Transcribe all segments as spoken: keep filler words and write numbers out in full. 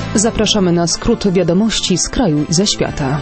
Zapraszamy na skrót wiadomości z kraju i ze świata.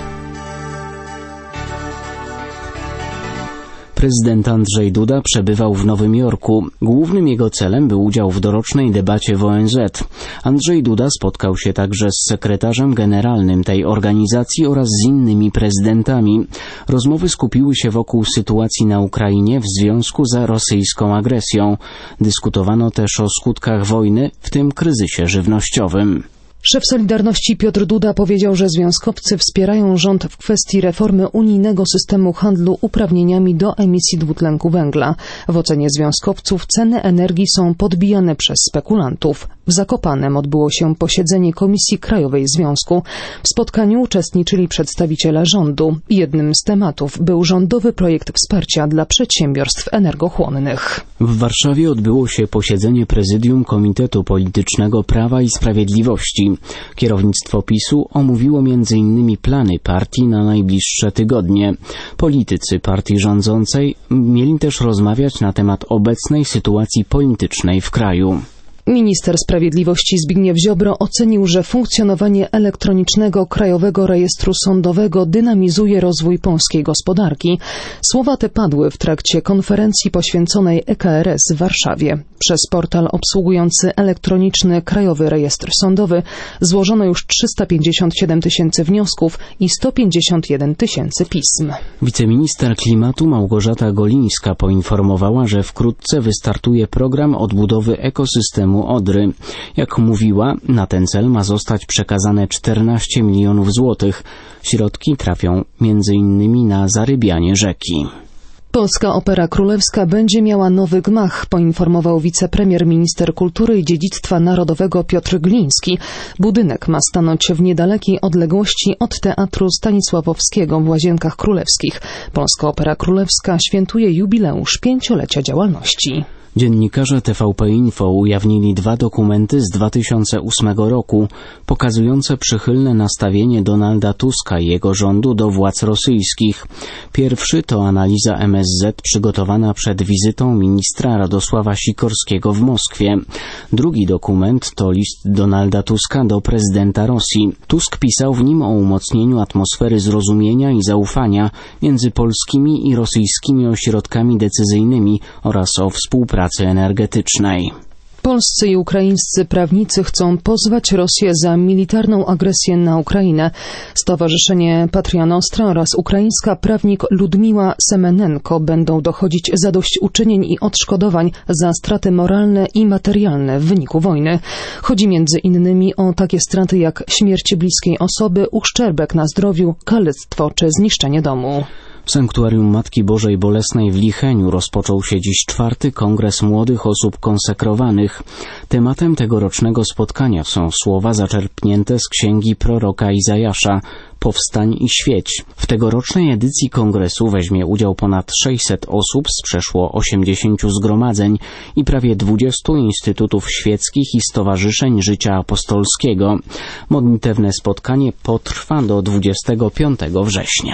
Prezydent Andrzej Duda przebywał w Nowym Jorku. Głównym jego celem był udział w dorocznej debacie w O N Z. Andrzej Duda spotkał się także z sekretarzem generalnym tej organizacji oraz z innymi prezydentami. Rozmowy skupiły się wokół sytuacji na Ukrainie w związku z rosyjską agresją. Dyskutowano też o skutkach wojny, w tym kryzysie żywnościowym. Szef Solidarności Piotr Duda powiedział, że związkowcy wspierają rząd w kwestii reformy unijnego systemu handlu uprawnieniami do emisji dwutlenku węgla. W ocenie związkowców ceny energii są podbijane przez spekulantów. W Zakopanem odbyło się posiedzenie Komisji Krajowej Związku. W spotkaniu uczestniczyli przedstawiciele rządu. Jednym z tematów był rządowy projekt wsparcia dla przedsiębiorstw energochłonnych. W Warszawie odbyło się posiedzenie Prezydium Komitetu Politycznego Prawa i Sprawiedliwości. Kierownictwo PiSu omówiło między innymi plany partii na najbliższe tygodnie. Politycy partii rządzącej mieli też rozmawiać na temat obecnej sytuacji politycznej w kraju. Minister Sprawiedliwości Zbigniew Ziobro ocenił, że funkcjonowanie elektronicznego Krajowego Rejestru Sądowego dynamizuje rozwój polskiej gospodarki. Słowa te padły w trakcie konferencji poświęconej E K R S w Warszawie. Przez portal obsługujący elektroniczny Krajowy Rejestr Sądowy złożono już trzysta pięćdziesiąt siedem tysięcy wniosków i sto pięćdziesiąt jeden tysięcy pism. Wiceminister klimatu Małgorzata Golińska poinformowała, że wkrótce wystartuje program odbudowy ekosystemu Odry. Jak mówiła, na ten cel ma zostać przekazane czternaście milionów złotych. Środki trafią między innymi na zarybianie rzeki. Polska Opera Królewska będzie miała nowy gmach, poinformował wicepremier minister kultury i dziedzictwa narodowego Piotr Gliński. Budynek ma stanąć w niedalekiej odległości od Teatru Stanisławowskiego w Łazienkach Królewskich. Polska Opera Królewska świętuje jubileusz pięciolecia działalności. Dziennikarze T V P Info ujawnili dwa dokumenty z dwa tysiące ósmego roku, pokazujące przychylne nastawienie Donalda Tuska i jego rządu do władz rosyjskich. Pierwszy to analiza M S Z przygotowana przed wizytą ministra Radosława Sikorskiego w Moskwie. Drugi dokument to list Donalda Tuska do prezydenta Rosji. Tusk pisał w nim o umocnieniu atmosfery zrozumienia i zaufania między polskimi i rosyjskimi ośrodkami decyzyjnymi oraz o współpracy energetycznej. Polscy i ukraińscy prawnicy chcą pozwać Rosję za militarną agresję na Ukrainę. Stowarzyszenie Patria Nostra oraz ukraińska prawnik Ludmiła Semenenko będą dochodzić zadośćuczynień i odszkodowań za straty moralne i materialne w wyniku wojny. Chodzi między innymi o takie straty jak śmierć bliskiej osoby, uszczerbek na zdrowiu, kalectwo czy zniszczenie domu. W Sanktuarium Matki Bożej Bolesnej w Licheniu rozpoczął się dziś czwarty Kongres Młodych Osób Konsekrowanych. Tematem tegorocznego spotkania są słowa zaczerpnięte z księgi proroka Izajasza „Powstań i świeć”. W tegorocznej edycji kongresu weźmie udział ponad sześćset osób z przeszło osiemdziesięciu zgromadzeń i prawie dwudziestu instytutów świeckich i stowarzyszeń życia apostolskiego. Modlitewne spotkanie potrwa do dwudziestego piątego września.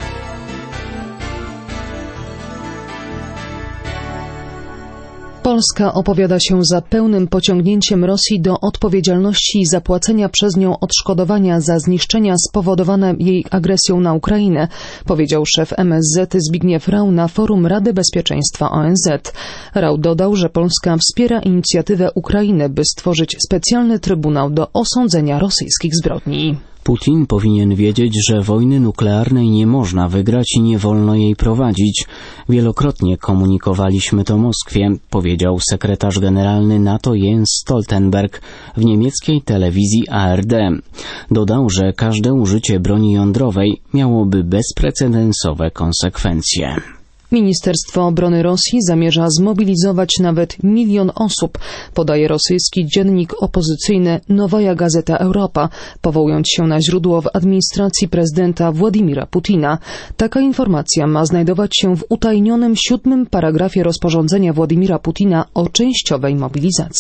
Polska opowiada się za pełnym pociągnięciem Rosji do odpowiedzialności i zapłacenia przez nią odszkodowania za zniszczenia spowodowane jej agresją na Ukrainę, powiedział szef M S Z Zbigniew Rau na forum Rady Bezpieczeństwa O N Z. Rau dodał, że Polska wspiera inicjatywę Ukrainy, by stworzyć specjalny trybunał do osądzenia rosyjskich zbrodni. Putin powinien wiedzieć, że wojny nuklearnej nie można wygrać i nie wolno jej prowadzić. Wielokrotnie komunikowaliśmy to Moskwie, powiedział sekretarz generalny NATO Jens Stoltenberg w niemieckiej telewizji A R D. Dodał, że każde użycie broni jądrowej miałoby bezprecedensowe konsekwencje. Ministerstwo Obrony Rosji zamierza zmobilizować nawet milion osób, podaje rosyjski dziennik opozycyjny Nowaja Gazeta Europa, powołując się na źródło w administracji prezydenta Władimira Putina. Taka informacja ma znajdować się w utajnionym siódmym paragrafie rozporządzenia Władimira Putina o częściowej mobilizacji.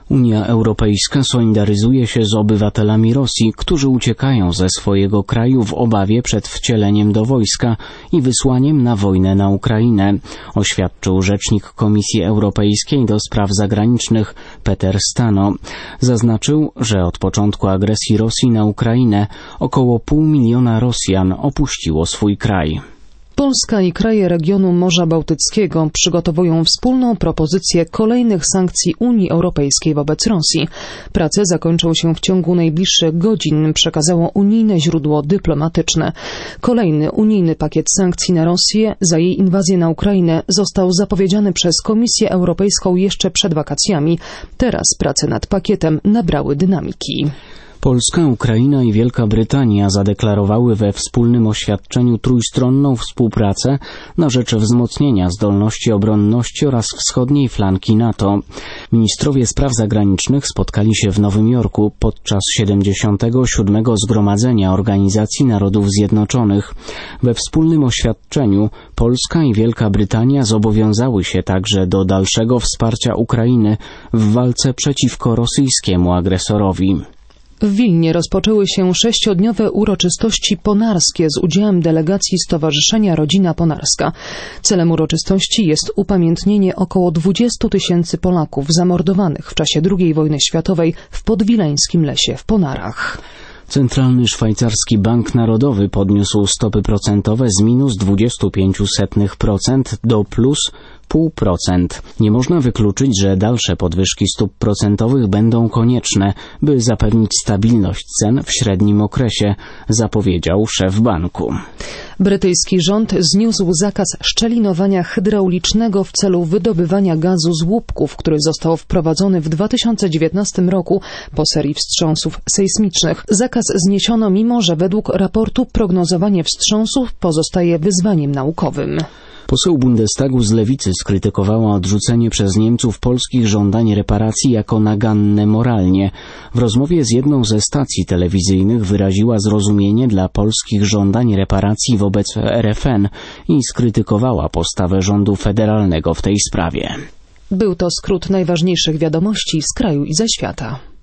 Unia Europejska solidaryzuje się z obywatelami Rosji, którzy uciekają ze swojego kraju w obawie przed wcieleniem do wojska i wysłaniem na wojnę na Ukrainę, oświadczył rzecznik Komisji Europejskiej do spraw zagranicznych Peter Stano. Zaznaczył, że od początku agresji Rosji na Ukrainę około pół miliona Rosjan opuściło swój kraj. Polska i kraje regionu Morza Bałtyckiego przygotowują wspólną propozycję kolejnych sankcji Unii Europejskiej wobec Rosji. Prace zakończą się w ciągu najbliższych godzin, przekazało unijne źródło dyplomatyczne. Kolejny unijny pakiet sankcji na Rosję za jej inwazję na Ukrainę został zapowiedziany przez Komisję Europejską jeszcze przed wakacjami. Teraz prace nad pakietem nabrały dynamiki. Polska, Ukraina i Wielka Brytania zadeklarowały we wspólnym oświadczeniu trójstronną współpracę na rzecz wzmocnienia zdolności obronności oraz wschodniej flanki NATO. Ministrowie spraw zagranicznych spotkali się w Nowym Jorku podczas siedemdziesiątego siódmego Zgromadzenia Organizacji Narodów Zjednoczonych. We wspólnym oświadczeniu Polska i Wielka Brytania zobowiązały się także do dalszego wsparcia Ukrainy w walce przeciwko rosyjskiemu agresorowi. W Wilnie rozpoczęły się sześciodniowe uroczystości ponarskie z udziałem delegacji Stowarzyszenia Rodzina Ponarska. Celem uroczystości jest upamiętnienie około dwudziestu tysięcy Polaków zamordowanych w czasie drugiej wojny światowej w podwileńskim lesie w Ponarach. Centralny Szwajcarski Bank Narodowy podniósł stopy procentowe z minus dwadzieścia pięć procent do plus zero przecinek pięć procent. Nie można wykluczyć, że dalsze podwyżki stóp procentowych będą konieczne, by zapewnić stabilność cen w średnim okresie, zapowiedział szef banku. Brytyjski rząd zniósł zakaz szczelinowania hydraulicznego w celu wydobywania gazu z łupków, który został wprowadzony w dwa tysiące dziewiętnastym roku po serii wstrząsów sejsmicznych. Zakaz zniesiono, mimo że według raportu prognozowanie wstrząsów pozostaje wyzwaniem naukowym. Poseł Bundestagu z Lewicy skrytykowała odrzucenie przez Niemców polskich żądań reparacji jako naganne moralnie. W rozmowie z jedną ze stacji telewizyjnych wyraziła zrozumienie dla polskich żądań reparacji wobec R F N i skrytykowała postawę rządu federalnego w tej sprawie. Był to skrót najważniejszych wiadomości z kraju i ze świata.